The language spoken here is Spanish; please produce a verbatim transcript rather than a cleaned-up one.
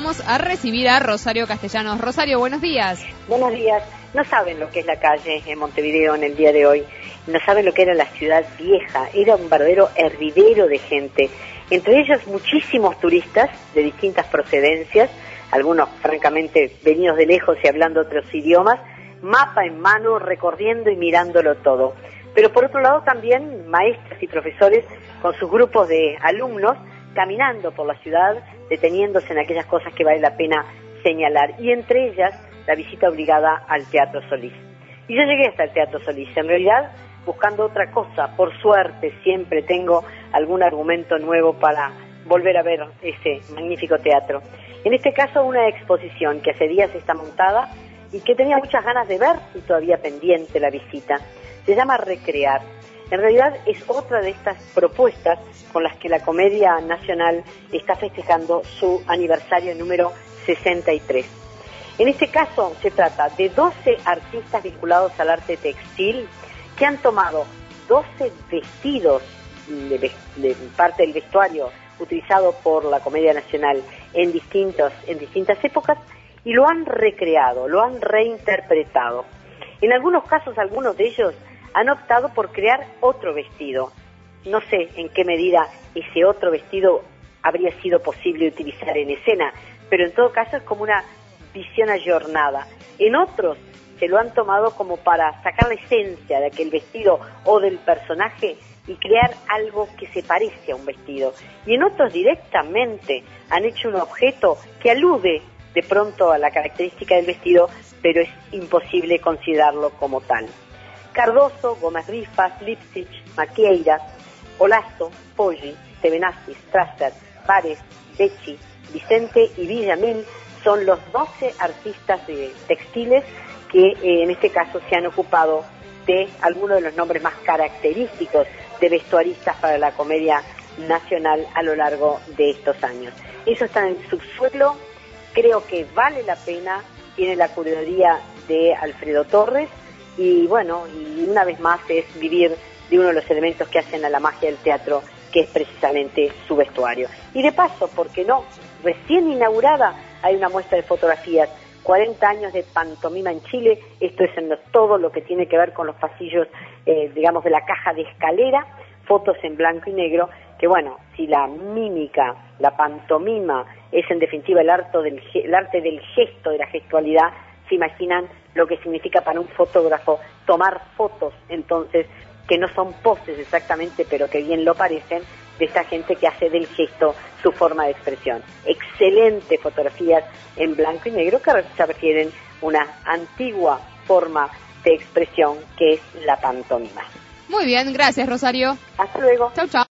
vamos a recibir a Rosario Castellanos. Rosario, buenos días. Buenos días. No saben lo que es la calle en Montevideo en el día de hoy. No saben lo que era la ciudad vieja. Era un verdadero hervidero de gente. Entre ellos muchísimos turistas de distintas procedencias, algunos francamente venidos de lejos y hablando otros idiomas, mapa en mano, recorriendo y mirándolo todo. Pero por otro lado también maestros y profesores con sus grupos de alumnos caminando por la ciudad, deteniéndose en aquellas cosas que vale la pena señalar, y entre ellas la visita obligada al Teatro Solís. Y yo llegué hasta el Teatro Solís, en realidad buscando otra cosa. Por suerte siempre tengo algún argumento nuevo para volver a ver ese magnífico teatro. En este caso una exposición que hace días está montada y que tenía muchas ganas de ver y todavía pendiente la visita. Se llama Recrear. En realidad es otra de estas propuestas con las que la Comedia Nacional está festejando su aniversario número sesenta y tres. En este caso se trata de doce artistas vinculados al arte textil que han tomado doce vestidos de, de parte del vestuario utilizado por la Comedia Nacional en, distintos, en distintas épocas y lo han recreado, lo han reinterpretado. En algunos casos, algunos de ellos han optado por crear otro vestido. No sé en qué medida ese otro vestido habría sido posible utilizar en escena, pero en todo caso es como una visión ayornada. En otros se lo han tomado como para sacar la esencia de aquel vestido o del personaje y crear algo que se parece a un vestido. Y en otros directamente han hecho un objeto que alude de pronto a la característica del vestido, pero es imposible considerarlo como tal. Cardoso, Gómez Rifas, Lipsich, Maquieira, Olazo, Poggi, Stevenazzi, Strasser, Vares, Becci, Vicente y Villamil son los doce artistas de textiles que eh, en este caso se han ocupado de algunos de los nombres más característicos de vestuaristas para la Comedia Nacional a lo largo de estos años. Eso está en el subsuelo, creo que vale la pena, tiene la curaduría de Alfredo Torres y bueno, y una vez más es vivir de uno de los elementos que hacen a la magia del teatro, que es precisamente su vestuario. Y de paso, ¿por qué no? Recién inaugurada hay una muestra de fotografías, cuarenta años de pantomima en Chile, esto es en lo, todo lo que tiene que ver con los pasillos, eh, digamos, de la caja de escalera, fotos en blanco y negro, que bueno, si la mímica, la pantomima es en definitiva el arte del, el arte del gesto, de la gestualidad, se imaginan lo que significa para un fotógrafo tomar fotos, entonces, que no son poses exactamente, pero que bien lo parecen, de esta gente que hace del gesto su forma de expresión. Excelentes fotografías en blanco y negro que se refieren a una antigua forma de expresión que es la pantomima. Muy bien, gracias Rosario. Hasta luego. Chau, chau.